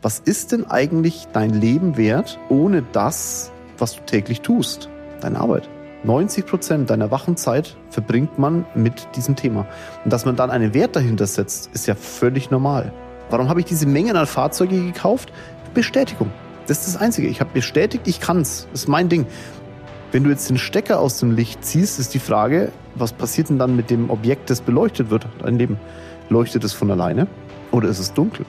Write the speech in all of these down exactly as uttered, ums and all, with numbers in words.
Was ist denn eigentlich dein Leben wert ohne das, was du täglich tust? Deine Arbeit. neunzig Prozent deiner wachen Zeit verbringt man mit diesem Thema. Und dass man dann einen Wert dahinter setzt, ist ja völlig normal. Warum habe ich diese Mengen an Fahrzeuge gekauft? Bestätigung. Das ist das Einzige. Ich habe bestätigt, ich kann's. Das ist mein Ding. Wenn du jetzt den Stecker aus dem Licht ziehst, ist die Frage, was passiert denn dann mit dem Objekt, das beleuchtet wird? Dein Leben. Leuchtet es von alleine oder ist es dunkel?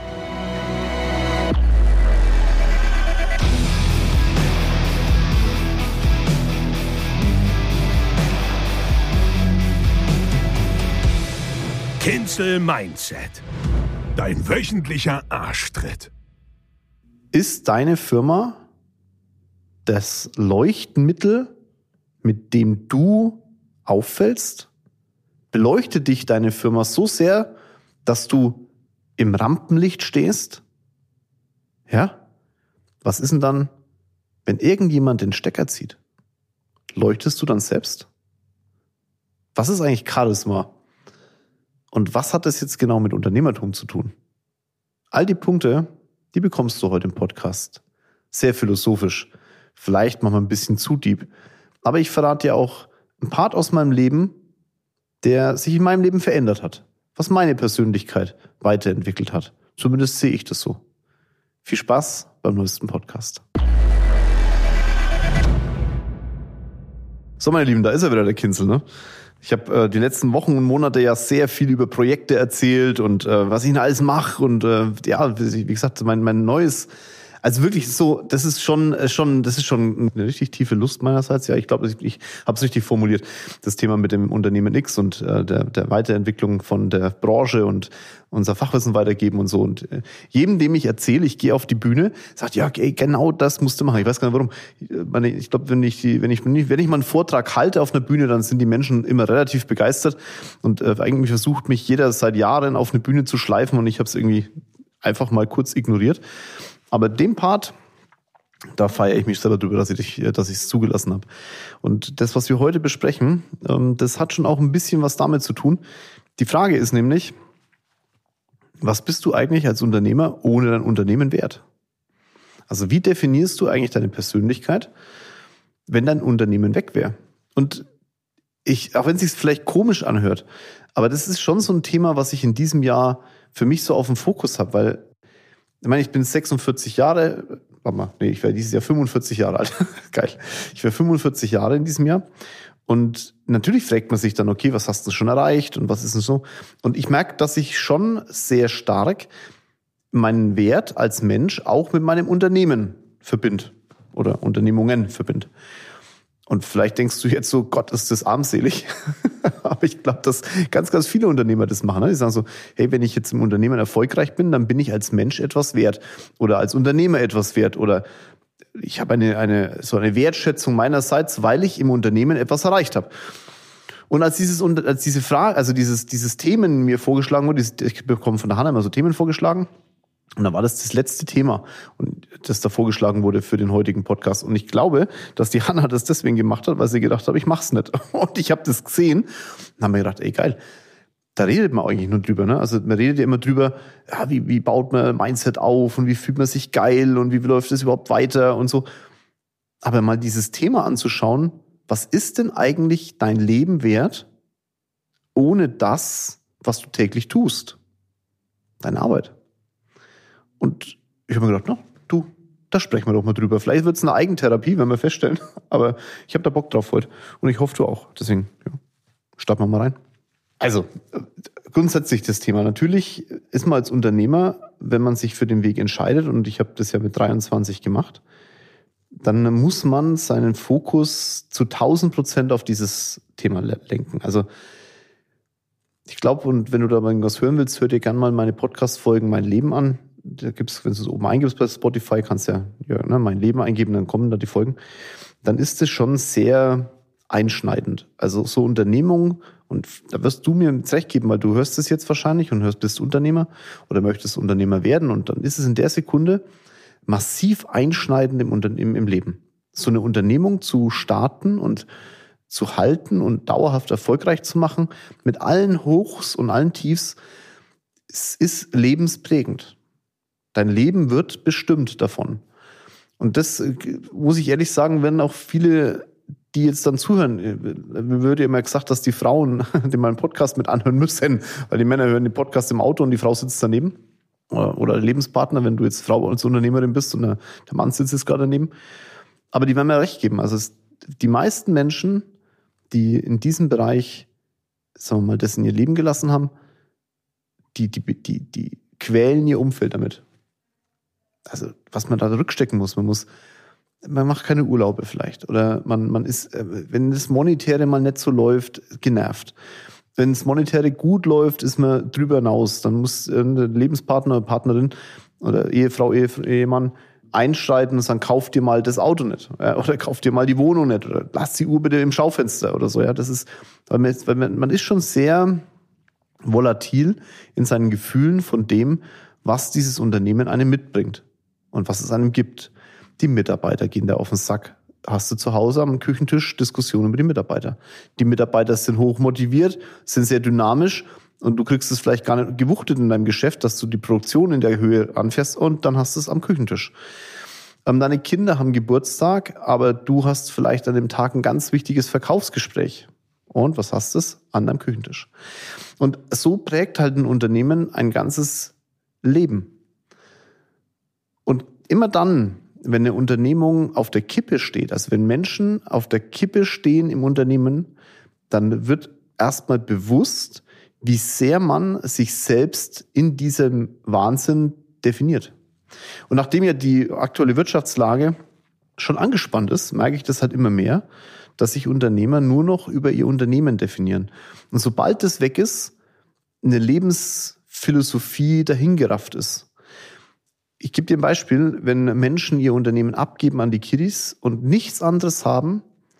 Kinzel Mindset. Dein wöchentlicher Arschtritt. Ist deine Firma das Leuchtmittel, mit dem du auffällst? Beleuchtet dich deine Firma so sehr, dass du im Rampenlicht stehst? Ja? Was ist denn dann, wenn irgendjemand den Stecker zieht? Leuchtest du dann selbst? Was ist eigentlich Charisma? Und was hat das jetzt genau mit Unternehmertum zu tun? All die Punkte, die bekommst du heute im Podcast. Sehr philosophisch, vielleicht manchmal ein bisschen zu deep. Aber ich verrate dir auch einen Part aus meinem Leben, der sich in meinem Leben verändert hat. Was meine Persönlichkeit weiterentwickelt hat. Zumindest sehe ich das so. Viel Spaß beim neuesten Podcast. So, meine Lieben, da ist er wieder, der Kinzel, ne? Ich habe äh, die letzten Wochen und Monate ja sehr viel über Projekte erzählt und äh, was ich denn alles mache und äh, ja, wie gesagt, mein mein neues, also wirklich so, das ist schon schon, das ist schon eine richtig tiefe Lust meinerseits. Ja, ich glaube, ich, ich habe es richtig formuliert, das Thema mit dem Unternehmen X und äh, der der Weiterentwicklung von der Branche und unser Fachwissen weitergeben und so. Und äh, jedem, dem ich erzähle, ich gehe auf die Bühne, sagt, ja, ey, genau das musst du machen. Ich weiß gar nicht warum. Ich, meine, ich glaube, wenn ich die, wenn ich wenn ich mal einen Vortrag halte auf einer Bühne, dann sind die Menschen immer relativ begeistert und äh, eigentlich versucht mich jeder seit Jahren auf eine Bühne zu schleifen und ich habe es irgendwie einfach mal kurz ignoriert. Aber den Part, da feiere ich mich selber drüber, dass ich dass ich es zugelassen habe. Und das, was wir heute besprechen, das hat schon auch ein bisschen was damit zu tun. Die Frage ist nämlich, was bist du eigentlich als Unternehmer ohne dein Unternehmen wert? Also wie definierst du eigentlich deine Persönlichkeit, wenn dein Unternehmen weg wäre? Und ich, auch wenn es sich vielleicht komisch anhört, aber das ist schon so ein Thema, was ich in diesem Jahr für mich so auf dem Fokus habe, weil ich meine, ich bin sechsundvierzig Jahre, warte mal, nee, ich werde dieses Jahr fünfundvierzig Jahre alt. Geil. Ich werde fünfundvierzig Jahre in diesem Jahr. Und natürlich fragt man sich dann, okay, was hast du schon erreicht und was ist denn so? Und ich merke, dass ich schon sehr stark meinen Wert als Mensch auch mit meinem Unternehmen verbinde oder Unternehmungen verbinde. Und vielleicht denkst du jetzt so, Gott, ist das armselig. Aber ich glaube, dass ganz, ganz viele Unternehmer das machen. Die sagen so, hey, wenn ich jetzt im Unternehmen erfolgreich bin, dann bin ich als Mensch etwas wert oder als Unternehmer etwas wert oder ich habe eine, eine, so eine Wertschätzung meinerseits, weil ich im Unternehmen etwas erreicht habe. Und als dieses, als diese Frage, also dieses, dieses Themen mir vorgeschlagen wurde, ich bekomme von der Hanna immer so Themen vorgeschlagen. Und dann war das das letzte Thema, und das da vorgeschlagen wurde für den heutigen Podcast. Und ich glaube, dass die Hanna das deswegen gemacht hat, weil sie gedacht hat, ich mach's nicht. Und ich habe das gesehen und habe mir gedacht, ey geil, da redet man eigentlich nur drüber. Ne? Also man redet ja immer drüber, ja, wie, wie baut man Mindset auf und wie fühlt man sich geil und wie läuft das überhaupt weiter und so. Aber mal dieses Thema anzuschauen, was ist denn eigentlich dein Leben wert ohne das, was du täglich tust? Deine Arbeit. Und ich habe mir gedacht, na, du, da sprechen wir doch mal drüber. Vielleicht wird es eine Eigentherapie, wenn wir feststellen. Aber ich habe da Bock drauf heute. Und ich hoffe, du auch. Deswegen, ja, starten wir mal rein. Also, grundsätzlich das Thema. Natürlich ist man als Unternehmer, wenn man sich für den Weg entscheidet, und ich habe das ja mit dreiundzwanzig gemacht, dann muss man seinen Fokus zu tausend Prozent auf dieses Thema lenken. Also, ich glaube, und wenn du da mal irgendwas hören willst, hör dir gerne mal meine Podcast-Folgen Mein Leben an. Da gibt's, wenn du es oben eingibst bei Spotify, kannst ja, ja ne, Mein Leben eingeben, dann kommen da die Folgen. Dann ist es schon sehr einschneidend. Also so Unternehmung, und da wirst du mir recht geben, weil du hörst es jetzt wahrscheinlich und hörst, bist Unternehmer oder möchtest Unternehmer werden, und dann ist es in der Sekunde massiv einschneidend im, im, im Leben. So eine Unternehmung zu starten und zu halten und dauerhaft erfolgreich zu machen, mit allen Hochs und allen Tiefs, es ist lebensprägend. Dein Leben wird bestimmt davon. Und das, muss ich ehrlich sagen, werden auch viele, die jetzt dann zuhören, mir wird ja immer gesagt, dass die Frauen den meinen Podcast mit anhören müssen, weil die Männer hören den Podcast im Auto und die Frau sitzt daneben. Oder Lebenspartner, wenn du jetzt Frau als Unternehmerin bist und der Mann sitzt jetzt gerade daneben. Aber die werden mir recht geben. Also es, die meisten Menschen, die in diesem Bereich, sagen wir mal, das in ihr Leben gelassen haben, die, die, die, die quälen ihr Umfeld damit. Also was man da rückstecken muss, man muss, man macht keine Urlaube vielleicht. Oder man, man ist, wenn das Monetäre mal nicht so läuft, genervt. Wenn das Monetäre gut läuft, ist man drüber hinaus. Dann muss ein Lebenspartner, Partnerin oder Ehefrau, Ehemann einschreiten und sagen, kauf dir mal das Auto nicht. Oder kauf dir mal die Wohnung nicht. Oder lass die Uhr bitte im Schaufenster oder so. Ja, das ist, weil man, weil man, man ist schon sehr volatil in seinen Gefühlen von dem, was dieses Unternehmen einem mitbringt und was es einem gibt. Die Mitarbeiter gehen da auf den Sack. Hast du zu Hause am Küchentisch Diskussionen über die Mitarbeiter. Die Mitarbeiter sind hoch motiviert, sind sehr dynamisch und du kriegst es vielleicht gar nicht gewuchtet in deinem Geschäft, dass du die Produktion in der Höhe anfährst und dann hast du es am Küchentisch. Ähm, deine Kinder haben Geburtstag, aber du hast vielleicht an dem Tag ein ganz wichtiges Verkaufsgespräch. Und was hast du? An deinem Küchentisch. Und so prägt halt ein Unternehmen ein ganzes Leben. Und immer dann, wenn eine Unternehmung auf der Kippe steht, also wenn Menschen auf der Kippe stehen im Unternehmen, dann wird erstmal bewusst, wie sehr man sich selbst in diesem Wahnsinn definiert. Und nachdem ja die aktuelle Wirtschaftslage schon angespannt ist, merke ich das halt immer mehr, dass sich Unternehmer nur noch über ihr Unternehmen definieren. Und sobald das weg ist, eine Lebensphilosophie dahingerafft ist. Ich gebe dir ein Beispiel, wenn Menschen ihr Unternehmen abgeben an die Kiddies und nichts anderes haben,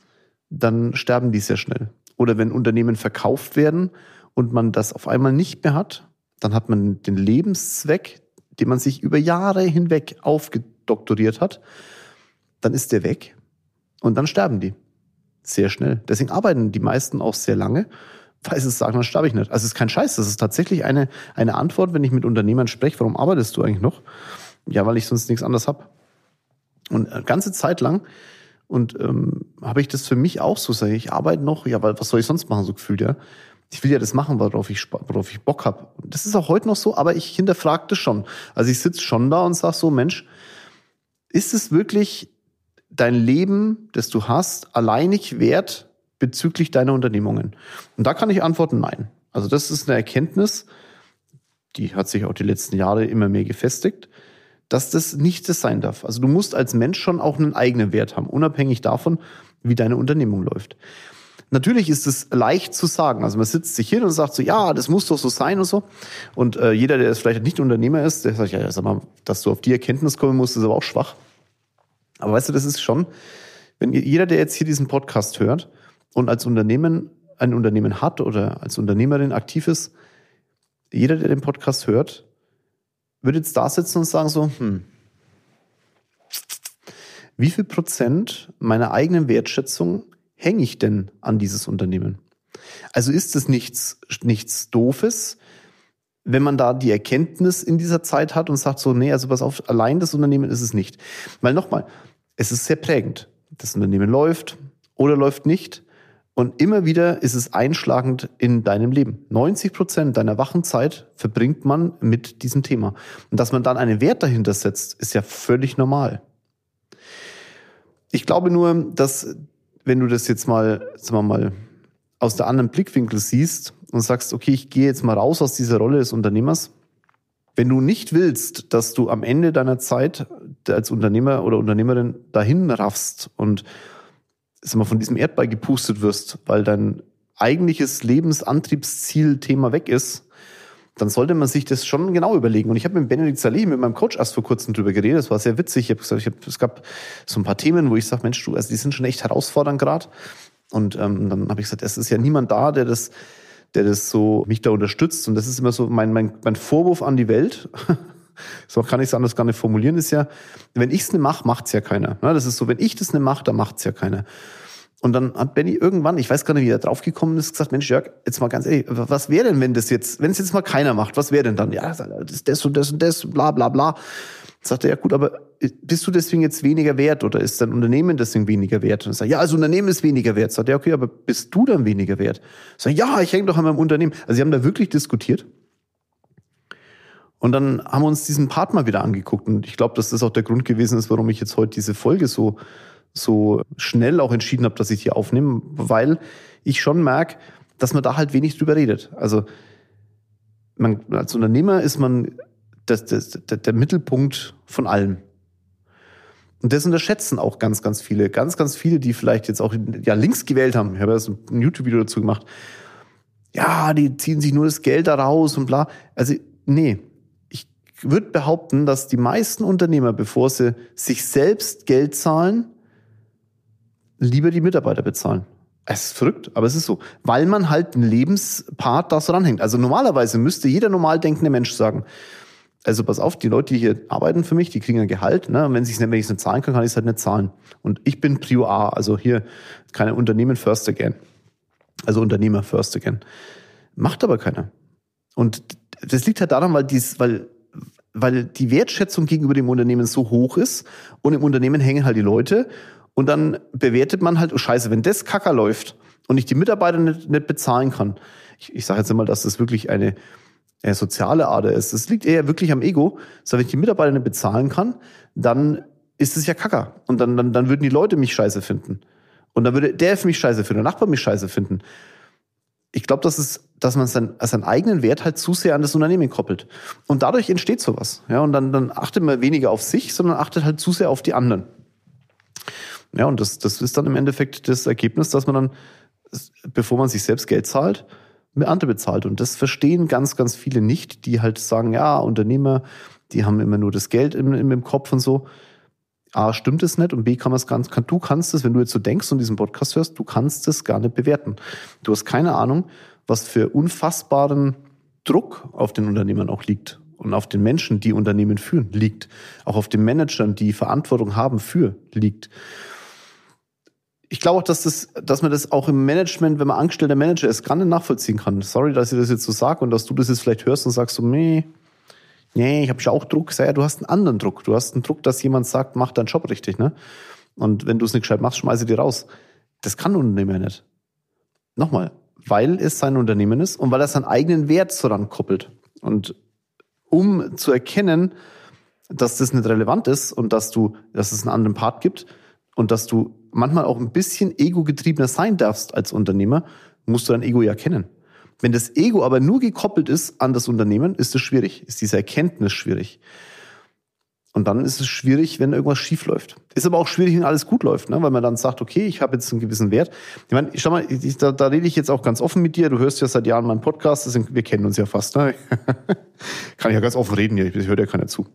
dann sterben die sehr schnell. Oder wenn Unternehmen verkauft werden und man das auf einmal nicht mehr hat, dann hat man den Lebenszweck, den man sich über Jahre hinweg aufgedoktoriert hat, dann ist der weg und dann sterben die sehr schnell. Deswegen arbeiten die meisten auch sehr lange, weil sie sagen, dann sterbe ich nicht. Also es ist kein Scheiß, das ist tatsächlich eine, eine Antwort, wenn ich mit Unternehmern spreche, warum arbeitest du eigentlich noch? Ja, weil ich sonst nichts anderes habe. Und eine ganze Zeit lang und ähm, habe ich das für mich auch so, sage ich, ich arbeite noch, ja, weil was soll ich sonst machen, so gefühlt, ja. Ich will ja das machen, worauf ich, worauf ich Bock habe. Das ist auch heute noch so, aber ich hinterfrage das schon. Also ich sitze schon da und sage so, Mensch, ist es wirklich dein Leben, das du hast, alleinig wert bezüglich deiner Unternehmungen? Und da kann ich antworten, nein. Also das ist eine Erkenntnis, die hat sich auch die letzten Jahre immer mehr gefestigt, dass das nicht das sein darf. Also du musst als Mensch schon auch einen eigenen Wert haben, unabhängig davon, wie deine Unternehmung läuft. Natürlich ist es leicht zu sagen. Also man sitzt sich hin und sagt so, ja, das muss doch so sein und so. Und äh, jeder, der jetzt vielleicht nicht Unternehmer ist, der sagt, ja, sag mal, dass du auf die Erkenntnis kommen musst, ist aber auch schwach. Aber weißt du, das ist schon, wenn jeder, der jetzt hier diesen Podcast hört und als Unternehmen ein Unternehmen hat oder als Unternehmerin aktiv ist, jeder, der den Podcast hört, würde jetzt da sitzen und sagen so, hm, wie viel Prozent meiner eigenen Wertschätzung hänge ich denn an dieses Unternehmen? Also ist es nichts, nichts Doofes, wenn man da die Erkenntnis in dieser Zeit hat und sagt so, nee, also pass auf, allein das Unternehmen ist es nicht. Weil nochmal, es ist sehr prägend. Das Unternehmen läuft oder läuft nicht. Und immer wieder ist es einschlagend in deinem Leben. neunzig Prozent deiner wachen Zeit verbringt man mit diesem Thema. Und dass man dann einen Wert dahinter setzt, ist ja völlig normal. Ich glaube nur, dass, wenn du das jetzt mal, sagen wir mal, aus der anderen Blickwinkel siehst und sagst, okay, ich gehe jetzt mal raus aus dieser Rolle des Unternehmers. Wenn du nicht willst, dass du am Ende deiner Zeit als Unternehmer oder Unternehmerin dahin raffst und sag mal, von diesem Erdball gepustet wirst, weil dein eigentliches Lebensantriebsziel-Thema weg ist, dann sollte man sich das schon genau überlegen. Und ich habe mit Benedikt Saleh, mit meinem Coach, erst vor kurzem drüber geredet. Das war sehr witzig. Ich habe gesagt, ich hab, es gab so ein paar Themen, wo ich sage, Mensch, du, also die sind schon echt herausfordernd gerade. Und ähm, dann habe ich gesagt, es ist ja niemand da, der das, der das so mich da unterstützt. Und das ist immer so mein mein, mein Vorwurf an die Welt. So kann ich es anders gar nicht formulieren. Ist ja, wenn ich es nicht mache, macht es ja keiner. Das ist so, wenn ich das nicht mache, dann macht es ja keiner. Und dann hat Benny irgendwann, ich weiß gar nicht, wie er draufgekommen ist, gesagt, Mensch, Jörg, jetzt mal ganz ehrlich, was wäre denn, wenn das jetzt, wenn es jetzt mal keiner macht, was wäre denn dann? Ja, das ist das und das und das, bla bla bla. Sagt er, ja gut, aber bist du deswegen jetzt weniger wert oder ist dein Unternehmen deswegen weniger wert? Und er sagt, ja, das Unternehmen ist weniger wert. Sagt er, okay, aber bist du dann weniger wert? Sagt er, ja, ich hänge doch an meinem Unternehmen. Also sie haben da wirklich diskutiert. Und dann haben wir uns diesen Part mal wieder angeguckt. Und ich glaube, dass das auch der Grund gewesen ist, warum ich jetzt heute diese Folge so so schnell auch entschieden habe, dass ich die aufnehme, weil ich schon merke, dass man da halt wenig drüber redet. Also man, als Unternehmer ist man das, das, der, der Mittelpunkt von allem. Und das unterschätzen auch ganz, ganz viele. Ganz, ganz viele, die vielleicht jetzt auch ja, links gewählt haben. Ich habe ja so ein YouTube-Video dazu gemacht. Ja, die ziehen sich nur das Geld da raus und bla. Also nee, ich würde behaupten, dass die meisten Unternehmer, bevor sie sich selbst Geld zahlen, lieber die Mitarbeiter bezahlen. Es ist verrückt, aber es ist so. Weil man halt einen Lebenspart da so ranhängt. Also normalerweise müsste jeder normal denkende Mensch sagen, also pass auf, die Leute, die hier arbeiten für mich, die kriegen ein Gehalt. Ne? Und wenn ich es nicht, nicht zahlen kann, kann ich es halt nicht zahlen. Und ich bin Prio A, also hier keine Unternehmen first again. Also Unternehmer first again. Macht aber keiner. Und das liegt halt daran, weil, dies, weil, weil die Wertschätzung gegenüber dem Unternehmen so hoch ist und im Unternehmen hängen halt die Leute. Und dann bewertet man halt, oh Scheiße, wenn das Kacker läuft und ich die Mitarbeiter nicht, nicht bezahlen kann. Ich, ich sage jetzt einmal, dass das wirklich eine, eine soziale Ader ist. Das liegt eher wirklich am Ego. So, wenn ich die Mitarbeiter nicht bezahlen kann, dann ist es ja Kacker. Und dann, dann, dann würden die Leute mich scheiße finden. Und dann würde der für mich scheiße finden, der Nachbar mich scheiße finden. Ich glaube, dass es, dass man seinen, seinen eigenen Wert halt zu sehr an das Unternehmen koppelt. Und dadurch entsteht sowas. Ja, und dann, dann achtet man weniger auf sich, sondern achtet halt zu sehr auf die anderen. Ja, und das, das ist dann im Endeffekt das Ergebnis, dass man dann, bevor man sich selbst Geld zahlt, mit andere bezahlt. Und das verstehen ganz, ganz viele nicht, die halt sagen, ja, Unternehmer, die haben immer nur das Geld im, im Kopf und so. A, stimmt es nicht und B, kann man es ganz, kann, du kannst es, wenn du jetzt so denkst und diesen Podcast hörst, du kannst es gar nicht bewerten. Du hast keine Ahnung, was für unfassbaren Druck auf den Unternehmern auch liegt. Und auf den Menschen, die Unternehmen führen, liegt. Auch auf den Managern, die Verantwortung haben für, liegt. Ich glaube auch, dass, das, dass man das auch im Management, wenn man angestellter Manager ist, gar nicht nachvollziehen kann. Sorry, dass ich das jetzt so sage und dass du das jetzt vielleicht hörst und sagst so, nee, nee, ich habe ja auch Druck. Sag ja, du hast einen anderen Druck. Du hast einen Druck, dass jemand sagt, mach deinen Job richtig, ne? Und wenn du es nicht gescheit machst, schmeiße die raus. Das kann ein Unternehmer nicht. Nochmal, weil es sein Unternehmen ist und weil er seinen eigenen Wert so rankoppelt. Und um zu erkennen, dass das nicht relevant ist und dass du, dass es einen anderen Part gibt und dass du manchmal auch ein bisschen ego-getriebener sein darfst als Unternehmer, musst du dein Ego ja kennen. Wenn das Ego aber nur gekoppelt ist an das Unternehmen, ist es schwierig, ist diese Erkenntnis schwierig. Und dann ist es schwierig, wenn irgendwas schief läuft. Ist aber auch schwierig, wenn alles gut läuft, ne? Weil man dann sagt, okay, ich habe jetzt einen gewissen Wert. Ich meine, schau mal, ich, da, da rede ich jetzt auch ganz offen mit dir. Du hörst ja seit Jahren meinen Podcast, deswegen, wir kennen uns ja fast. Ne? Kann ich ja ganz offen reden hier, ich höre ja keiner zu.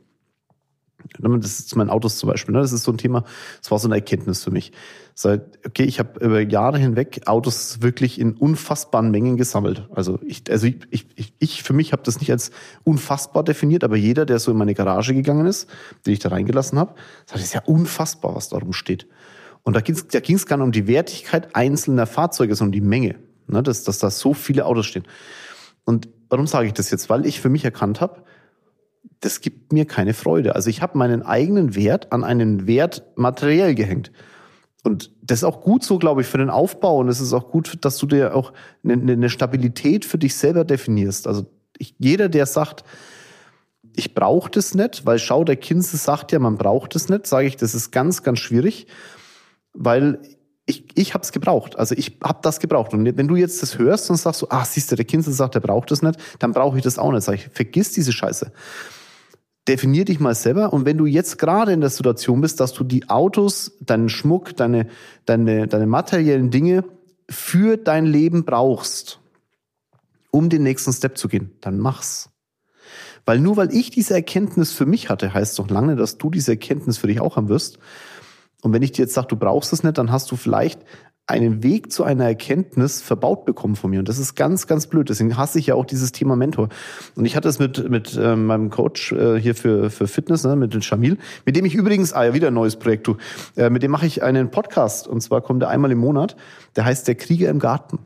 Das ist mein Autos zum Beispiel. Ne? Das ist so ein Thema, das war so eine Erkenntnis für mich. Seit, okay, ich habe über Jahre hinweg Autos wirklich in unfassbaren Mengen gesammelt. Also ich, also ich, ich, ich für mich habe das nicht als unfassbar definiert, aber jeder, der so in meine Garage gegangen ist, den ich da reingelassen habe, sagt, das ist ja unfassbar, was da rumsteht. Und da ging es da ging's gar nicht um die Wertigkeit einzelner Fahrzeuge, sondern um die Menge, ne? dass, dass da so viele Autos stehen. Und warum sage ich das jetzt? Weil ich für mich erkannt habe, das gibt mir keine Freude. Also ich habe meinen eigenen Wert an einen Wert materiell gehängt. Und das ist auch gut so, glaube ich, für den Aufbau. Und es ist auch gut, dass du dir auch eine, eine Stabilität für dich selber definierst. Also ich, jeder, der sagt, ich brauche das nicht, weil schau, der Kinse sagt ja, man braucht das nicht, sage ich, das ist ganz, ganz schwierig, weil ich, ich habe es gebraucht. Also ich habe das gebraucht. Und wenn du jetzt das hörst und sagst so, ah, siehst du, der Kinse sagt, der braucht das nicht, dann brauche ich das auch nicht. Sag ich, vergiss diese Scheiße. Definier dich mal selber. Und wenn du jetzt gerade in der Situation bist, dass du die Autos, deinen Schmuck, deine, deine, deine materiellen Dinge für dein Leben brauchst, um den nächsten Step zu gehen, dann mach's. Weil nur weil ich diese Erkenntnis für mich hatte, heißt doch lange, dass du diese Erkenntnis für dich auch haben wirst. Und wenn ich dir jetzt sage, du brauchst es nicht, dann hast du vielleicht einen Weg zu einer Erkenntnis verbaut bekommen von mir. Und das ist ganz, ganz blöd. Deswegen hasse ich ja auch dieses Thema Mentor. Und ich hatte es mit mit äh, meinem Coach äh, hier für für Fitness, ne, mit dem Shamil, mit dem ich übrigens, ah ja, wieder ein neues Projekt, du, äh, mit dem mache ich einen Podcast. Und zwar kommt er einmal im Monat. Der heißt Der Krieger im Garten.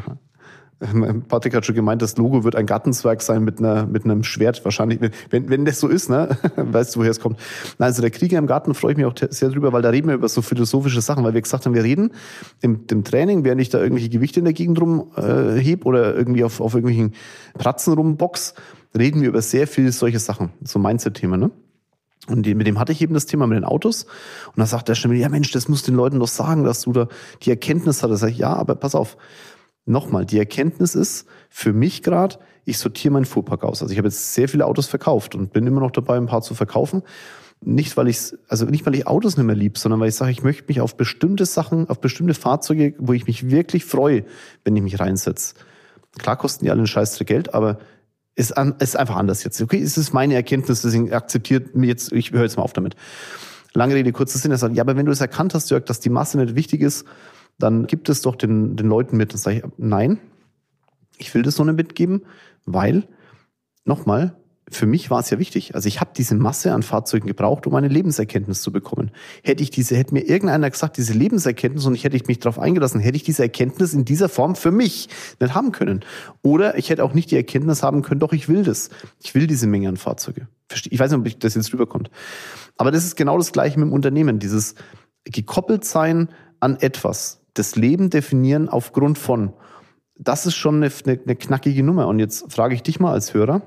Patrick hat schon gemeint, das Logo wird ein Gartenzwerg sein mit einer mit einem Schwert wahrscheinlich. Wenn wenn das so ist, ne, weißt du, woher es kommt. Also der Krieger im Garten, freue ich mich auch sehr drüber, weil da reden wir über so philosophische Sachen, weil wir gesagt haben, wir reden im, im Training, während ich da irgendwelche Gewichte in der Gegend rum äh, heb oder irgendwie auf auf irgendwelchen Pratzen rumbox, reden wir über sehr viele solche Sachen, so Mindset-Themen, ne? Und die, mit dem hatte ich eben das Thema mit den Autos. Und da sagt der Stimme, ja Mensch, das musst du den Leuten doch sagen, dass du da die Erkenntnis hattest. Sag ich, ja, aber pass auf. Nochmal, die Erkenntnis ist für mich gerade, ich sortiere meinen Fuhrpark aus. Also ich habe jetzt sehr viele Autos verkauft und bin immer noch dabei, ein paar zu verkaufen. Nicht, weil ich, also nicht, weil ich Autos nicht mehr lieb, sondern weil ich sage, ich möchte mich auf bestimmte Sachen, auf bestimmte Fahrzeuge, wo ich mich wirklich freue, wenn ich mich reinsetze. Klar kosten die alle einen Scheißdreck Geld, aber ist, an, ist einfach anders jetzt. Okay, es ist meine Erkenntnis, deswegen akzeptiert mir jetzt, ich höre jetzt mal auf damit. Lange Rede, kurzer Sinn, er sagt, ja, aber wenn du es erkannt hast, Jörg, dass die Masse nicht wichtig ist, dann gibt es doch den, den Leuten mit. Dann sage ich, nein, ich will das so nicht mitgeben, weil, nochmal, für mich war es ja wichtig. Also ich habe diese Masse an Fahrzeugen gebraucht, um eine Lebenserkenntnis zu bekommen. Hätte ich diese, hätte mir irgendeiner gesagt, diese Lebenserkenntnis, und ich hätte ich mich darauf eingelassen, hätte ich diese Erkenntnis in dieser Form für mich nicht haben können. Oder ich hätte auch nicht die Erkenntnis haben können, doch, ich will das. Ich will diese Menge an Fahrzeuge. Ich weiß nicht, ob das jetzt rüberkommt. Aber das ist genau das Gleiche mit dem Unternehmen. Dieses gekoppelt sein an etwas. Das Leben definieren aufgrund von, das ist schon eine, eine, eine knackige Nummer. Und jetzt frage ich dich mal als Hörer,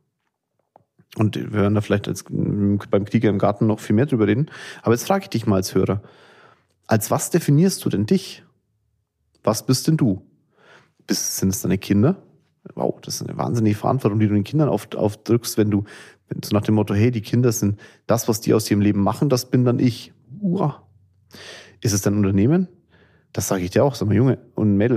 und wir werden da vielleicht als, beim Krieger im Garten noch viel mehr drüber reden, aber jetzt frage ich dich mal als Hörer, als was definierst du denn dich? Was bist denn du? Bist, sind es deine Kinder? Wow, das ist eine wahnsinnige Verantwortung, die du den Kindern auf, aufdrückst, wenn du, wenn du nach dem Motto, hey, die Kinder sind das, was die aus ihrem Leben machen, das bin dann ich. Uah. Ist es dein Unternehmen? Das sage ich dir auch, sag mal, Junge und Mädel,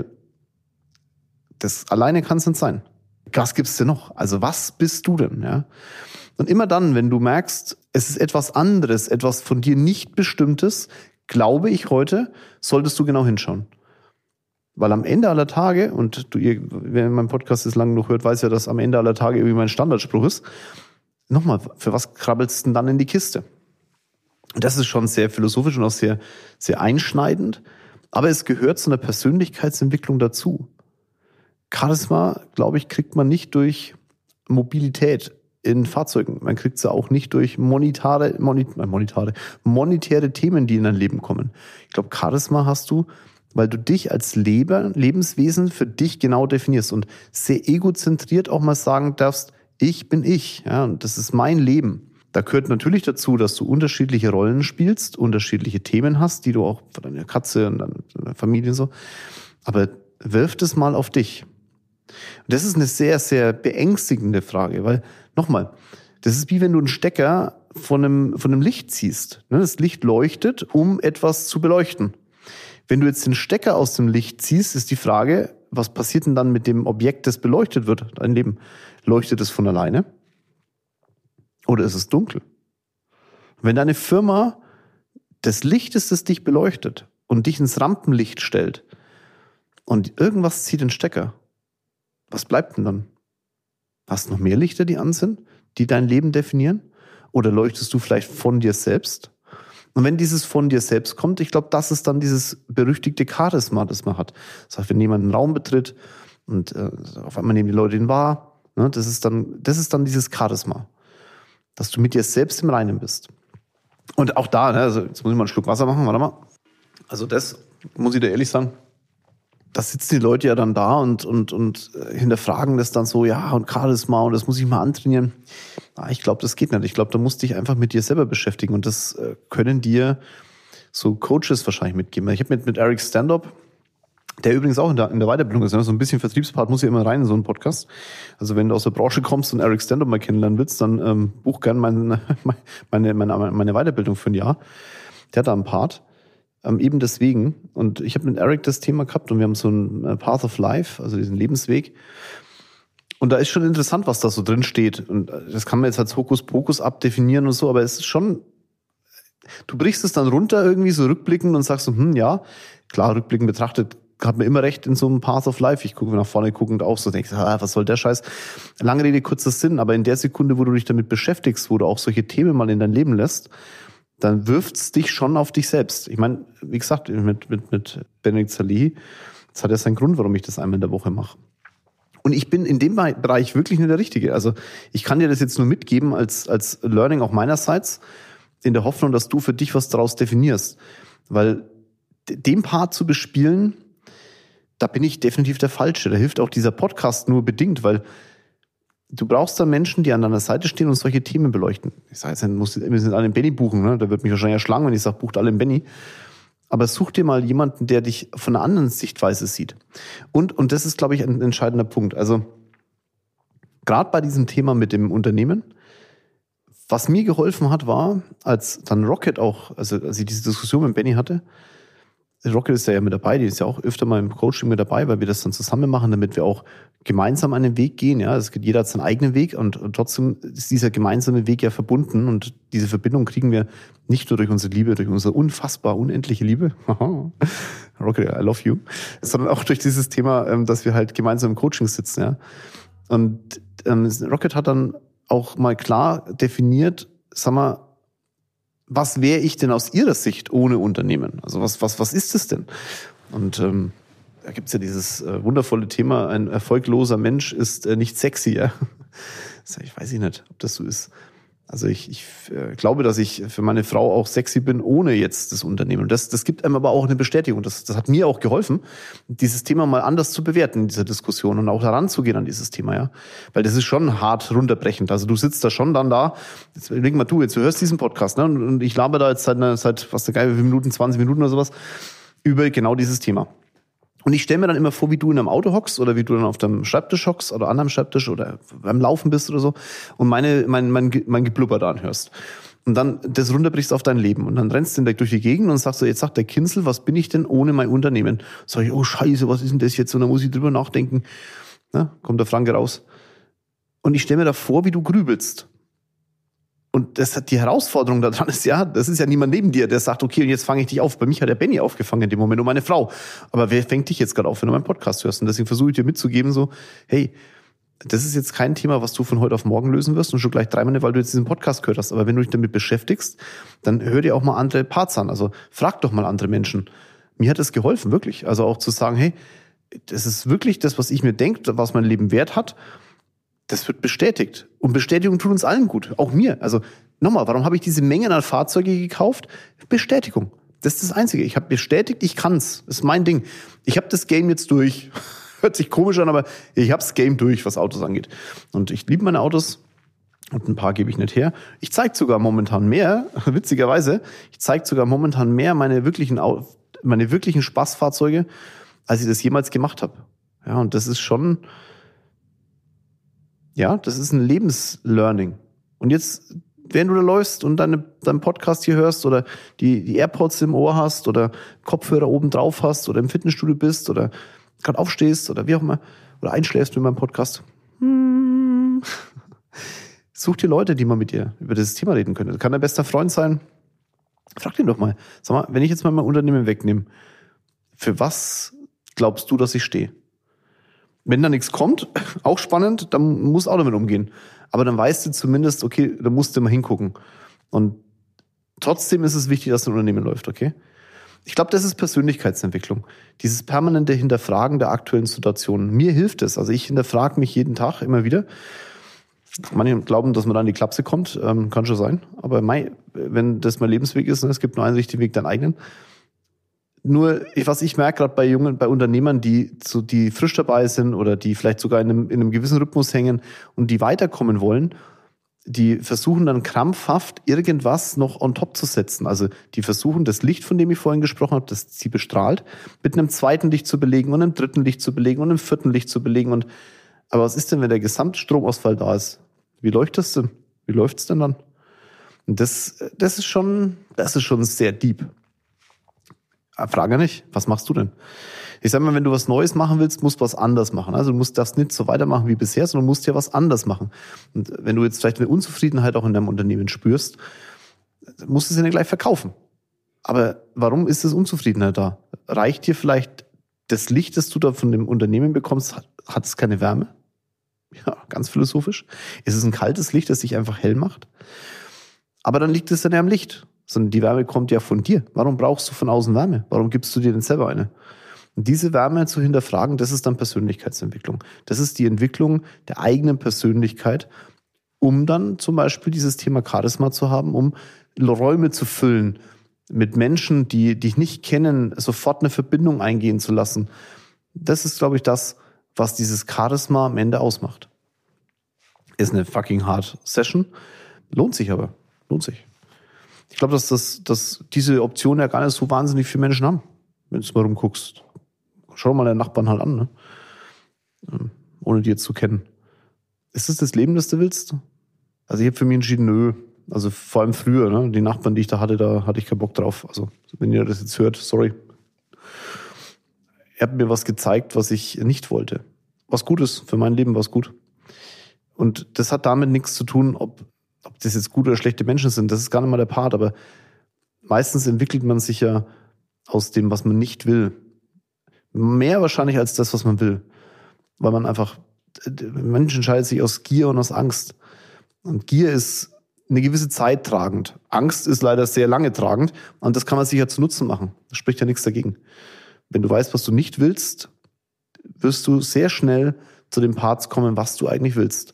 das alleine kann es nicht sein. Was gibt's denn noch? Also was bist du denn? Ja? Und immer dann, wenn du merkst, es ist etwas anderes, etwas von dir nicht Bestimmtes, glaube ich heute, solltest du genau hinschauen. Weil am Ende aller Tage, und du, ihr, wer meinen Podcast jetzt lange noch hört, weiß ja, dass am Ende aller Tage irgendwie mein Standardspruch ist. Nochmal, für was krabbelst du denn dann in die Kiste? Und das ist schon sehr philosophisch und auch sehr, sehr einschneidend. Aber es gehört zu einer Persönlichkeitsentwicklung dazu. Charisma, glaube ich, kriegt man nicht durch Mobilität in Fahrzeugen. Man kriegt sie auch nicht durch monetare, monetare, monetäre Themen, die in dein Leben kommen. Ich glaube, Charisma hast du, weil du dich als Leber, Lebenswesen für dich genau definierst und sehr egozentriert auch mal sagen darfst, ich bin ich, ja, und das ist mein Leben. Da gehört natürlich dazu, dass du unterschiedliche Rollen spielst, unterschiedliche Themen hast, die du auch von deiner Katze und deiner Familie und so. Aber wirf das mal auf dich. Und das ist eine sehr, sehr beängstigende Frage, weil, nochmal, das ist wie wenn du einen Stecker von einem, von einem Licht ziehst. Das Licht leuchtet, um etwas zu beleuchten. Wenn du jetzt den Stecker aus dem Licht ziehst, ist die Frage, was passiert denn dann mit dem Objekt, das beleuchtet wird, dein Leben? Leuchtet es von alleine? Oder ist es dunkel? Wenn deine Firma das Licht ist, das dich beleuchtet und dich ins Rampenlicht stellt und irgendwas zieht den Stecker, was bleibt denn dann? Hast du noch mehr Lichter, die an sind, die dein Leben definieren? Oder leuchtest du vielleicht von dir selbst? Und wenn dieses von dir selbst kommt, ich glaube, das ist dann dieses berüchtigte Charisma, das man hat. Das heißt, wenn jemand einen Raum betritt und äh, auf einmal nehmen die Leute ihn wahr, ne, das ist dann, das ist dann dieses Charisma, dass du mit dir selbst im Reinen bist. Und auch da, ne, also jetzt muss ich mal einen Schluck Wasser machen, warte mal. Also das, muss ich dir ehrlich sagen, da sitzen die Leute ja dann da und, und, und hinterfragen das dann so, ja, und Charisma, und das muss ich mal antrainieren. Ah, ich glaube, das geht nicht. Ich glaube, da musst du dich einfach mit dir selber beschäftigen. Und das äh, können dir so Coaches wahrscheinlich mitgeben. Ich habe mit, mit Eric Standop, der übrigens auch in der, in der Weiterbildung ist, ne? So ein bisschen Vertriebspart muss ja immer rein in so einen Podcast. Also wenn du aus der Branche kommst und Eric Standop mal kennenlernen willst, dann ähm, buch gerne meine, meine, meine, meine Weiterbildung für ein Jahr. Der hat da einen Part. Ähm, eben deswegen. Und ich habe mit Eric das Thema gehabt und wir haben so einen Path of Life, also diesen Lebensweg. Und da ist schon interessant, was da so drin steht. Und das kann man jetzt als Hokuspokus abdefinieren und so, aber es ist schon, du brichst es dann runter irgendwie so rückblickend und sagst so, hm, ja, klar, rückblickend betrachtet, hat man immer recht in so einem Path of Life. Ich gucke nach vorne guckend auch so, denkst, ah, was soll der Scheiß? Lange Rede, kurzer Sinn, aber in der Sekunde, wo du dich damit beschäftigst, wo du auch solche Themen mal in dein Leben lässt, dann wirft's dich schon auf dich selbst. Ich meine, wie gesagt, mit, mit, mit Benedikt Salehi, das hat ja seinen Grund, warum ich das einmal in der Woche mache. Und ich bin in dem Bereich wirklich nicht der Richtige. Also ich kann dir das jetzt nur mitgeben als, als Learning auch meinerseits, in der Hoffnung, dass du für dich was daraus definierst. Weil den Part zu bespielen, da bin ich definitiv der Falsche. Da hilft auch dieser Podcast nur bedingt, weil du brauchst da Menschen, die an deiner Seite stehen und solche Themen beleuchten. Ich sage jetzt, wir müssen alle einen Benny buchen, ne? Da wird mich wahrscheinlich erschlagen, wenn ich sage, bucht alle einen Benny. Aber such dir mal jemanden, der dich von einer anderen Sichtweise sieht. Und, und das ist, glaube ich, ein entscheidender Punkt. Also gerade bei diesem Thema mit dem Unternehmen, was mir geholfen hat, war, als dann Rocket auch, also als ich diese Diskussion mit Benny hatte, Rocket ist ja, ja mit dabei, die ist ja auch öfter mal im Coaching mit dabei, weil wir das dann zusammen machen, damit wir auch gemeinsam einen Weg gehen. Ja, es geht, jeder hat seinen eigenen Weg und, und trotzdem ist dieser gemeinsame Weg ja verbunden und diese Verbindung kriegen wir nicht nur durch unsere Liebe, durch unsere unfassbar unendliche Liebe, Rocket, I love you, sondern auch durch dieses Thema, dass wir halt gemeinsam im Coaching sitzen. Ja, und ähm, Rocket hat dann auch mal klar definiert, sag mal, was wäre ich denn aus Ihrer Sicht ohne Unternehmen? Also was was was ist es denn? Und ähm, da gibt's ja dieses äh, wundervolle Thema, ein erfolgloser Mensch ist äh, nicht sexy. Ja? Ich weiß nicht, ob das so ist. Also ich, ich äh, glaube, dass ich für meine Frau auch sexy bin, ohne jetzt das Unternehmen. Und das, das gibt einem aber auch eine Bestätigung. Das, das hat mir auch geholfen, dieses Thema mal anders zu bewerten in dieser Diskussion und auch heranzugehen an dieses Thema, ja. Weil das ist schon hart runterbrechend. Also du sitzt da schon dann da, jetzt überleg mal du, jetzt du hörst diesen Podcast, ne? Und ich laber da jetzt seit, seit fast egal wie viele Minuten, zwanzig Minuten oder sowas, über genau dieses Thema. Und ich stelle mir dann immer vor, wie du in einem Auto hockst oder wie du dann auf deinem Schreibtisch hockst oder an einem Schreibtisch oder beim Laufen bist oder so und meine, mein, mein, mein Geblubber da anhörst. Und dann das runterbrichst auf dein Leben. Und dann rennst du durch die Gegend und sagst so, jetzt sagt der Kinzel, was bin ich denn ohne mein Unternehmen? Sag ich, oh Scheiße, was ist denn das jetzt? Und dann muss ich drüber nachdenken. Na, kommt der Franke raus. Und ich stelle mir da vor, wie du grübelst. Und das hat die Herausforderung daran ist ja, das ist ja niemand neben dir, der sagt, okay, und jetzt fange ich dich auf. Bei mich hat der Benny aufgefangen in dem Moment und meine Frau. Aber wer fängt dich jetzt gerade auf, wenn du meinen Podcast hörst? Und deswegen versuche ich dir mitzugeben so, hey, das ist jetzt kein Thema, was du von heute auf morgen lösen wirst und schon gleich drei Monate, weil du jetzt diesen Podcast gehört hast. Aber wenn du dich damit beschäftigst, dann hör dir auch mal andere Parts an. Also frag doch mal andere Menschen. Mir hat es geholfen, wirklich. Also auch zu sagen, hey, das ist wirklich das, was ich mir denke, was mein Leben wert hat. Das wird bestätigt. Und Bestätigung tut uns allen gut. Auch mir. Also nochmal, warum habe ich diese Mengen an Fahrzeuge gekauft? Bestätigung. Das ist das Einzige. Ich habe bestätigt, ich kann's. Das ist mein Ding. Ich habe das Game jetzt durch. Hört sich komisch an, aber ich habe das Game durch, was Autos angeht. Und ich liebe meine Autos. Und ein paar gebe ich nicht her. Ich zeige sogar momentan mehr, witzigerweise, ich zeige sogar momentan mehr meine wirklichen, meine wirklichen Spaßfahrzeuge, als ich das jemals gemacht habe. Ja, und das ist schon... Ja, das ist ein Lebenslearning. Und jetzt, wenn du da läufst und deine, deinen Podcast hier hörst oder die, die AirPods im Ohr hast oder Kopfhörer oben drauf hast oder im Fitnessstudio bist oder gerade aufstehst oder wie auch immer oder einschläfst mit meinem Podcast, hm. Such dir Leute, die mal mit dir über dieses Thema reden können. Das kann dein bester Freund sein. Frag den doch mal. Sag mal, wenn ich jetzt mal mein Unternehmen wegnehme, für was glaubst du, dass ich stehe? Wenn da nichts kommt, auch spannend, dann musst du auch damit umgehen. Aber dann weißt du zumindest, okay, da musst du mal hingucken. Und trotzdem ist es wichtig, dass ein Unternehmen läuft, okay? Ich glaube, das ist Persönlichkeitsentwicklung. Dieses permanente Hinterfragen der aktuellen Situation. Mir hilft es. Also ich hinterfrage mich jeden Tag immer wieder. Manche glauben, dass man da in die Klapse kommt. Ähm, kann schon sein. Aber mein, wenn das mein Lebensweg ist, ne, es gibt nur einen richtigen Weg, deinen eigenen. Nur, was ich merke, gerade bei Jungen, bei Unternehmern, die so, die frisch dabei sind oder die vielleicht sogar in einem, in einem gewissen Rhythmus hängen und die weiterkommen wollen, die versuchen dann krampfhaft irgendwas noch on top zu setzen. Also die versuchen, das Licht, von dem ich vorhin gesprochen habe, das sie bestrahlt, mit einem zweiten Licht zu belegen und einem dritten Licht zu belegen und einem vierten Licht zu belegen. Und aber was ist denn, wenn der gesamte Stromausfall da ist? Wie leuchtet es denn? Wie läuft's denn dann? Und das, das ist schon, das ist schon sehr deep. Frage nicht, was machst du denn? Ich sag mal, wenn du was Neues machen willst, musst du was anders machen. Also du musst das nicht so weitermachen wie bisher, sondern du musst ja was anders machen. Und wenn du jetzt vielleicht eine Unzufriedenheit auch in deinem Unternehmen spürst, musst du es ja nicht gleich verkaufen. Aber warum ist das Unzufriedenheit da? Reicht dir vielleicht das Licht, das du da von dem Unternehmen bekommst, hat, hat es keine Wärme? Ja, ganz philosophisch. Ist es ein kaltes Licht, das dich einfach hell macht? Aber dann liegt es ja nicht am Licht, sondern die Wärme kommt ja von dir. Warum brauchst du von außen Wärme? Warum gibst du dir denn selber eine? Und diese Wärme zu hinterfragen, das ist dann Persönlichkeitsentwicklung. Das ist die Entwicklung der eigenen Persönlichkeit, um dann zum Beispiel dieses Thema Charisma zu haben, um Räume zu füllen mit Menschen, die dich nicht kennen, sofort eine Verbindung eingehen zu lassen. Das ist, glaube ich, das, was dieses Charisma am Ende ausmacht. Ist eine fucking hard Session, lohnt sich aber, lohnt sich. Ich glaube, dass, das, dass diese Option ja gar nicht so wahnsinnig viele Menschen haben, wenn du mal rumguckst. Schau mal deinen Nachbarn halt an, ne? Ohne die jetzt zu kennen. Ist das das Leben, das du willst? Also ich habe für mich entschieden, nö. Also vor allem früher, ne? Die Nachbarn, die ich da hatte, da hatte ich keinen Bock drauf. Also wenn ihr das jetzt hört, sorry. Er hat mir was gezeigt, was ich nicht wollte. Was gut ist, für mein Leben war es gut. Und das hat damit nichts zu tun, ob, ob das jetzt gute oder schlechte Menschen sind. Das ist gar nicht mal der Part. Aber meistens entwickelt man sich ja aus dem, was man nicht will. Mehr wahrscheinlich als das, was man will. Weil man einfach, Menschen entscheiden sich aus Gier und aus Angst. Und Gier ist eine gewisse Zeit tragend. Angst ist leider sehr lange tragend. Und das kann man sich ja zu Nutzen machen. Da spricht ja nichts dagegen. Wenn du weißt, was du nicht willst, wirst du sehr schnell zu den Parts kommen, was du eigentlich willst.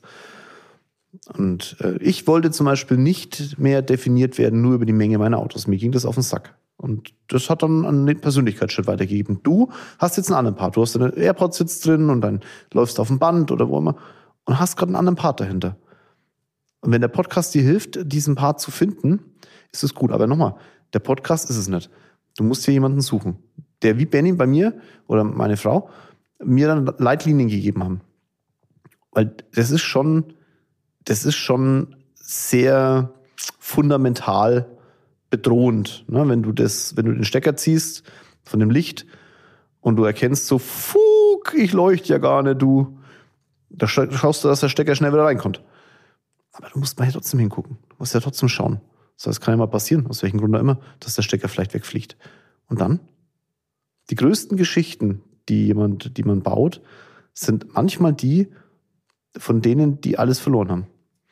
Und äh, ich wollte zum Beispiel nicht mehr definiert werden nur über die Menge meiner Autos. Mir ging das auf den Sack. Und das hat dann einen Persönlichkeitsschritt weitergegeben. Du hast jetzt einen anderen Part. Du hast deine AirPods jetzt drin und dann läufst du auf dem Band oder wo immer und hast gerade einen anderen Part dahinter. Und wenn der Podcast dir hilft, diesen Part zu finden, ist es gut. Aber nochmal, der Podcast ist es nicht. Du musst hier jemanden suchen, der wie Benny bei mir oder meine Frau mir dann Leitlinien gegeben haben. Weil das ist schon, das ist schon sehr fundamental bedrohend, ne? Wenn du das, wenn du den Stecker ziehst von dem Licht und du erkennst so, fuck, ich leuchte ja gar nicht, du. Da schaust du, dass der Stecker schnell wieder reinkommt. Aber du musst mal hier trotzdem hingucken. Du musst ja trotzdem schauen. So, das kann ja mal passieren, aus welchem Grund auch immer, dass der Stecker vielleicht wegfliegt. Und dann? Die größten Geschichten, die jemand, die man baut, sind manchmal die von denen, die alles verloren haben.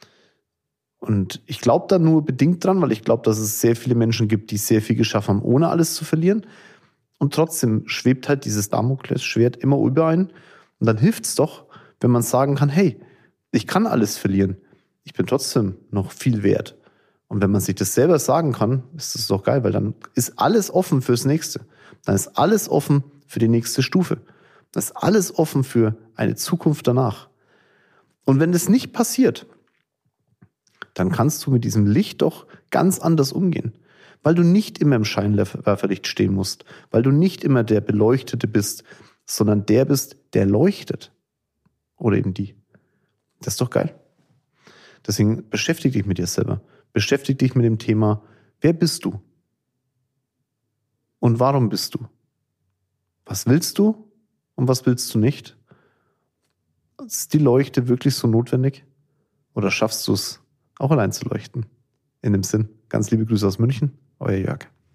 Und ich glaube da nur bedingt dran, weil ich glaube, dass es sehr viele Menschen gibt, die sehr viel geschafft haben, ohne alles zu verlieren. Und trotzdem schwebt halt dieses Damoklesschwert immer über einen. Und dann hilft es doch, wenn man sagen kann, hey, ich kann alles verlieren. Ich bin trotzdem noch viel wert. Und wenn man sich das selber sagen kann, ist das doch geil, weil dann ist alles offen fürs Nächste. Dann ist alles offen für die nächste Stufe. Dann ist alles offen für eine Zukunft danach. Und wenn das nicht passiert, dann kannst du mit diesem Licht doch ganz anders umgehen. Weil du nicht immer im Scheinwerferlicht stehen musst. Weil du nicht immer der Beleuchtete bist, sondern der bist, der leuchtet. Oder eben die. Das ist doch geil. Deswegen beschäftige dich mit dir selber. Beschäftige dich mit dem Thema, wer bist du? Und warum bist du? Was willst du und was willst du nicht? Ist die Leuchte wirklich so notwendig? Oder schaffst du es, auch allein zu leuchten? In dem Sinn, ganz liebe Grüße aus München, euer Jörg.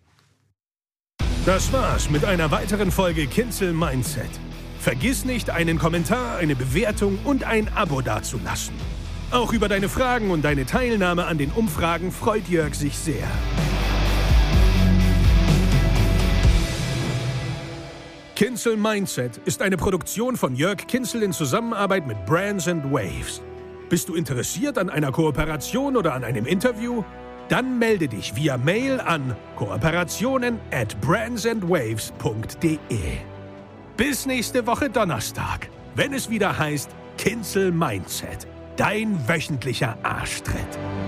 Das war's mit einer weiteren Folge Kinzel Mindset. Vergiss nicht, einen Kommentar, eine Bewertung und ein Abo dazulassen. Auch über deine Fragen und deine Teilnahme an den Umfragen freut Jörg sich sehr. Kinzel Mindset ist eine Produktion von Jörg Kinzel in Zusammenarbeit mit Brands and Waves. Bist du interessiert an einer Kooperation oder an einem Interview? Dann melde dich via Mail an kooperationen at brandsandwaves punkt de. Bis nächste Woche Donnerstag, wenn es wieder heißt Kinzel Mindset, dein wöchentlicher Arschtritt.